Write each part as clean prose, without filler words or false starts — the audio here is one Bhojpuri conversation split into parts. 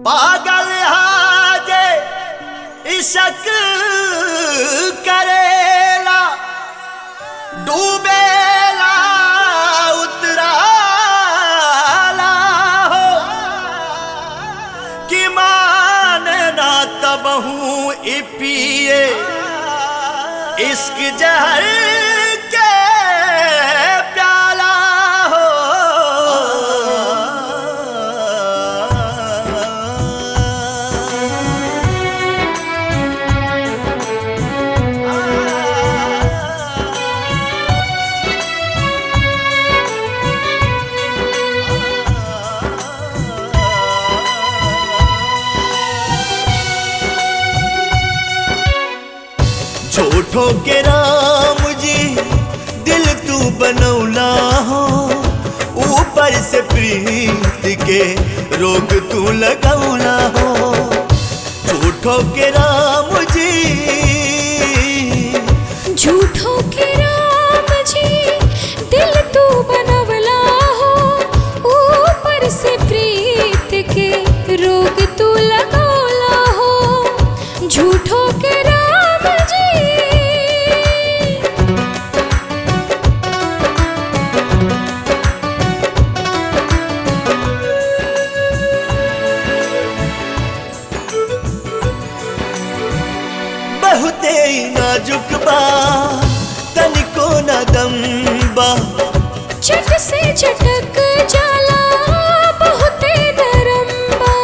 पागल हाजे इशक करेला डूबेला उतराला हो कि माने ना तबहू ई पिए इश्क जहर के प्याला हो। झूठो के राम जी दिल तू बनौला हो, ऊपर से प्रीत के रोग तू लगौला हो। झूठो के राम जी, झूठो के राम जी दिल तू बनवला हो, ऊपर से प्रीत के रोग तू लगौला हो। झूठो के राम जी बहुते नाजुक बा तनिको ना दम बा, चट से चटक जाला बहुते नरम बा।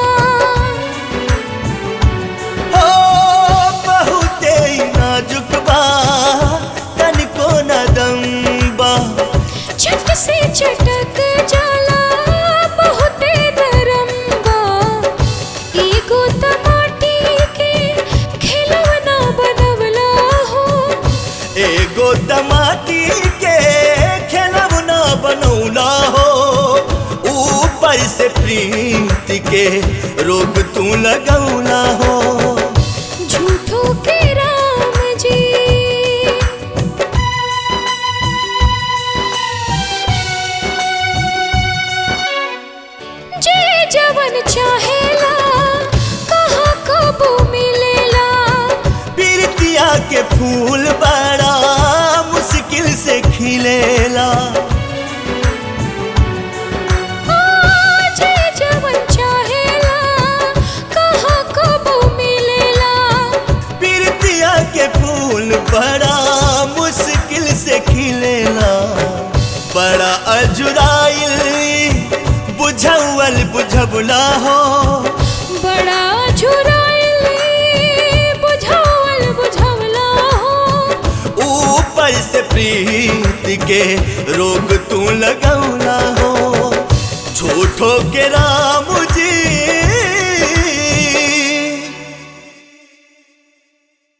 हो बहुते नाजुक बा तनिको ना दम बा, चट से चटक जाला बहुते नरम बा। एगो टमाटी के खिलौना बनवला हो, एगो टमाटी के खिलौना बनौला हो। ऊपर से प्रीत के रोग तू लगौला हो। झूठो के राम जी जे जवन चाहेला कहाँ कबो मिलेला। पीरतिया के फूल बड़ा मुश्किल से खिलेला। जे जवन चाहेला कहाँ कबो मिलेला। पीरतिया के फूल बड़ा मुश्किल से खिलेला। बड़ा अजुराइल बुझौल बुझबला हो, बड़ा झुराइल बुझावल बुझवला हो। ऊपर से प्रीत के रोग तू लगौला हो। झूठो के राम